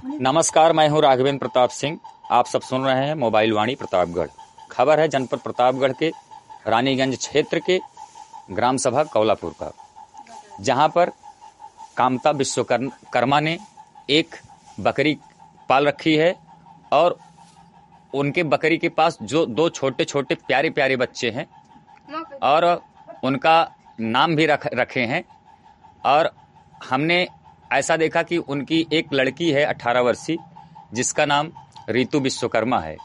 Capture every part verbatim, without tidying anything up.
नमस्कार, मैं हूं राघवेंद्र प्रताप सिंह। आप सब सुन रहे हैं मोबाइल वाणी प्रतापगढ़। खबर है जनपद प्रतापगढ़ के रानीगंज क्षेत्र के ग्राम सभा कौलापुर का, जहां पर कामता विश्वकर्मा ने एक बकरी पाल रखी है और उनके बकरी के पास जो दो छोटे छोटे प्यारे प्यारे बच्चे हैं और उनका नाम भी रख रखे हैं। और हमने ऐसा देखा कि उनकी एक लड़की है अठारह वर्षीय, जिसका नाम रितु विश्वकर्मा है।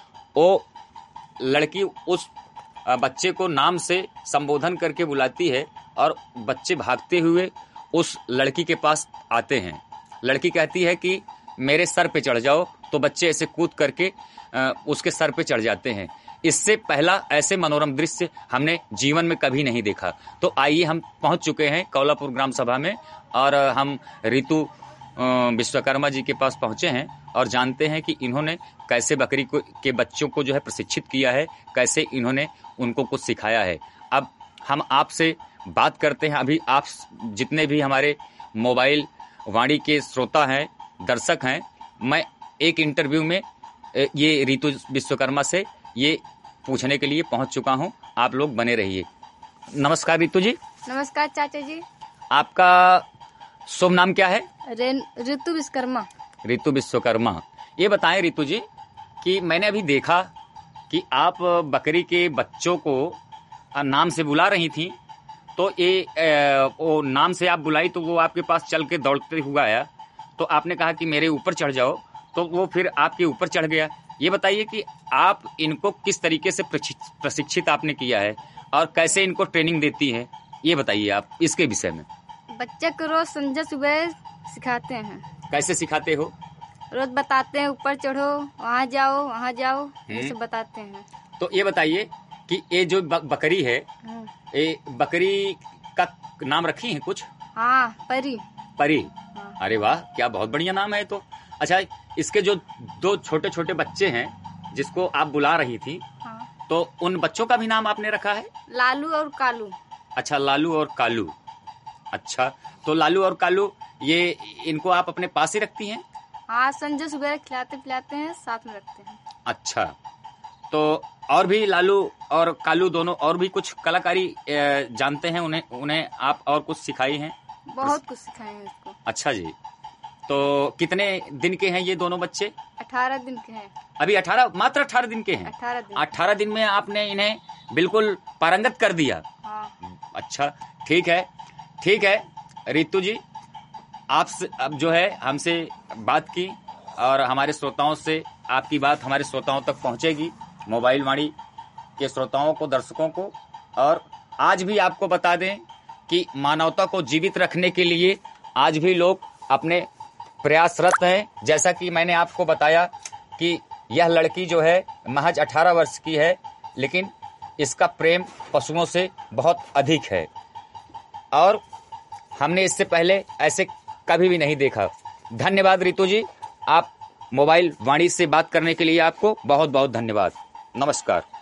वो लड़की उस बच्चे को नाम से संबोधन करके बुलाती है और बच्चे भागते हुए उस लड़की के पास आते हैं। लड़की कहती है कि मेरे सर पे चढ़ जाओ, तो बच्चे ऐसे कूद करके उसके सर पे चढ़ जाते हैं। इससे पहला ऐसे मनोरम दृश्य हमने जीवन में कभी नहीं देखा। तो आइए, हम पहुंच चुके हैं कौलापुर ग्राम सभा में और हम रितु विश्वकर्मा जी के पास पहुंचे हैं और जानते हैं कि इन्होंने कैसे बकरी को के बच्चों को जो है प्रशिक्षित किया है, कैसे इन्होंने उनको कुछ सिखाया है। अब हम आपसे बात करते हैं। अभी आप जितने भी हमारे मोबाइल वाणी के श्रोता हैं, दर्शक हैं, मैं एक इंटरव्यू में ये रितु विश्वकर्मा से ये पूछने के लिए पहुंच चुका हूं। आप लोग बने रहिए। नमस्कार रितु जी। नमस्कार चाचा जी। आपका शुभ नाम क्या है? रितु विश्वकर्मा। रितु विश्वकर्मा। ये बताएं रितु जी कि मैंने अभी देखा कि आप बकरी के बच्चों को नाम से बुला रही थी, तो ये वो नाम से आप बुलाई तो वो आपके पास चल के दौड़ते हुआ आया, तो आपने कहा कि मेरे ऊपर चढ़ जाओ, तो वो फिर आपके ऊपर चढ़ गया। ये बताइए कि आप इनको किस तरीके से प्रशिक्षित आपने किया है और कैसे इनको ट्रेनिंग देती है, ये बताइए आप इसके विषय में। बच्चे को रोज संजय सुबह सिखाते हैं। कैसे सिखाते हो? रोज बताते हैं, ऊपर चढ़ो, वहाँ जाओ, वहाँ जाओ, ये सब बताते हैं। तो ये बताइए कि ये जो बकरी है, ये बकरी का नाम रखी है कुछ? हाँ, परी। परी। हाँ। अरे वाह, क्या बहुत बढ़िया नाम है। तो अच्छा, इसके जो दो छोटे छोटे बच्चे हैं जिसको आप बुला रही थी, हाँ। तो उन बच्चों का भी नाम आपने रखा है? लालू और कालू। अच्छा, लालू और कालू। अच्छा, तो लालू और कालू ये इनको आप अपने पास ही रखती हैं? हाँ, संजय सुबह खिलाते पिलाते हैं, साथ में रखते हैं। अच्छा, तो और भी लालू और कालू दोनों और भी कुछ कलाकारी जानते हैं? उन्हें उन्हें आप और कुछ सिखाई हैं? बहुत कुछ सिखाए हैं इसको। अच्छा जी। तो कितने दिन के हैं ये दोनों बच्चे? अठारह दिन के हैं। अभी अठारह मात्र अठारह दिन के हैं? अठारह दिन। अठारह दिन में आपने इन्हें बिल्कुल पारंगत कर दिया। हाँ। अच्छा, ठीक है, ठीक है रितु जी, आपसे अब जो है हमसे बात की और हमारे श्रोताओं से आपकी बात हमारे श्रोताओं तक पहुंचेगी, मोबाइल वाणी के श्रोताओं को, दर्शकों को। और आज भी आपको बता दें कि मानवता को जीवित रखने के लिए आज भी लोग अपने प्रयासरत हैं। जैसा कि मैंने आपको बताया कि यह लड़की जो है महज अठारह वर्ष की है, लेकिन इसका प्रेम पशुओं से बहुत अधिक है और हमने इससे पहले ऐसे कभी भी नहीं देखा। धन्यवाद रितु जी, आप मोबाइल वाणी से बात करने के लिए आपको बहुत बहुत धन्यवाद। नमस्कार।